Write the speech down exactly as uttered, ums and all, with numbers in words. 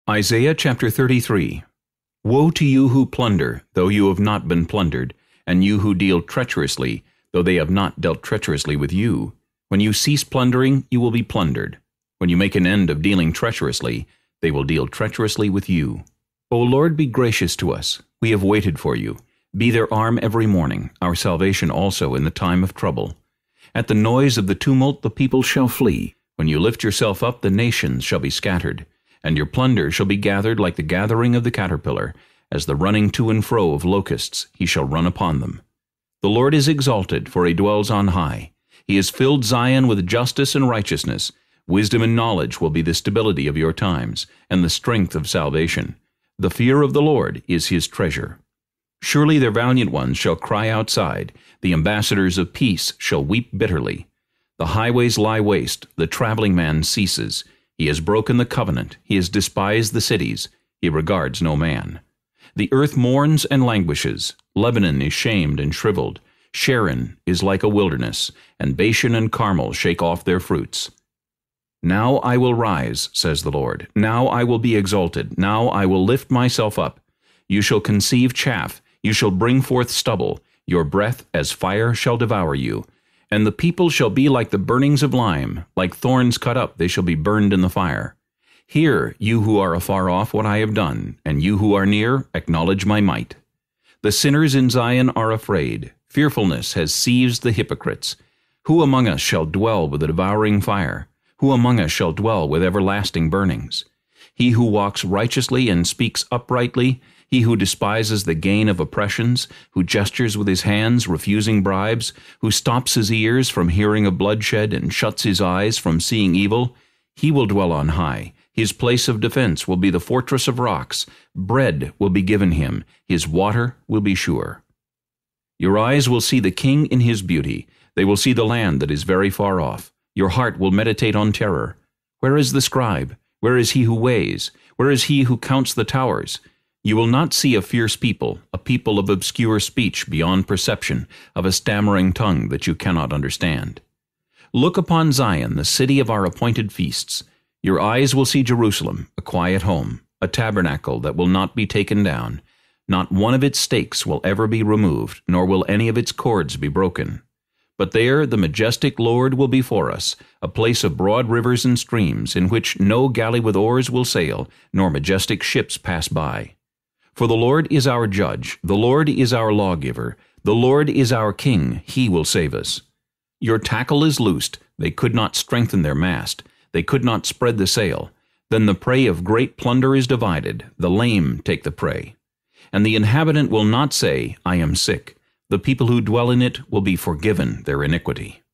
Isaiah chapter thirty-three. Woe to you who plunder, though you have not been plundered, and you who deal treacherously, though they have not dealt treacherously with you. When you cease plundering, you will be plundered. When you make an end of dealing treacherously, they will deal treacherously with you. O Lord, be gracious to us. We have waited for you. Be their arm every morning, our salvation also in the time of trouble. At the noise of the tumult the people shall flee. When you lift yourself up, the nations shall be scattered. And your plunder shall be gathered like the gathering of the caterpillar, as the running to and fro of locusts, he shall run upon them. The Lord is exalted, for he dwells on high. He has filled Zion with justice and righteousness. Wisdom and knowledge will be the stability of your times, and the strength of salvation. The fear of the Lord is his treasure. Surely their valiant ones shall cry outside. The ambassadors of peace shall weep bitterly. The highways lie waste, the traveling man ceases. He has broken the covenant, he has despised the cities, he regards no man. The earth mourns and languishes, Lebanon is shamed and shriveled, Sharon is like a wilderness, and Bashan and Carmel shake off their fruits. Now I will rise, says the Lord, now I will be exalted, now I will lift myself up. You shall conceive chaff, you shall bring forth stubble, your breath as fire shall devour you. And the people shall be like the burnings of lime, like thorns cut up, they shall be burned in the fire. Hear, you who are afar off, what I have done, and you who are near, acknowledge my might. The sinners in Zion are afraid. Fearfulness has seized the hypocrites. Who among us shall dwell with the devouring fire? Who among us shall dwell with everlasting burnings? He who walks righteously and speaks uprightly, he who despises the gain of oppressions, who gestures with his hands, refusing bribes, who stops his ears from hearing of bloodshed and shuts his eyes from seeing evil, he will dwell on high. His place of defense will be the fortress of rocks. Bread will be given him. His water will be sure. Your eyes will see the king in his beauty. They will see the land that is very far off. Your heart will meditate on terror. Where is the scribe? Where is he who weighs? Where is he who counts the towers? You will not see a fierce people, a people of obscure speech beyond perception, of a stammering tongue that you cannot understand. Look upon Zion, the city of our appointed feasts. Your eyes will see Jerusalem, a quiet home, a tabernacle that will not be taken down. Not one of its stakes will ever be removed, nor will any of its cords be broken. But there the majestic Lord will be for us, a place of broad rivers and streams, in which no galley with oars will sail, nor majestic ships pass by. For the Lord is our judge, the Lord is our lawgiver, the Lord is our king, he will save us. Your tackle is loosed, they could not strengthen their mast, they could not spread the sail. Then the prey of great plunder is divided, the lame take the prey. And the inhabitant will not say, I am sick. The people who dwell in it will be forgiven their iniquity.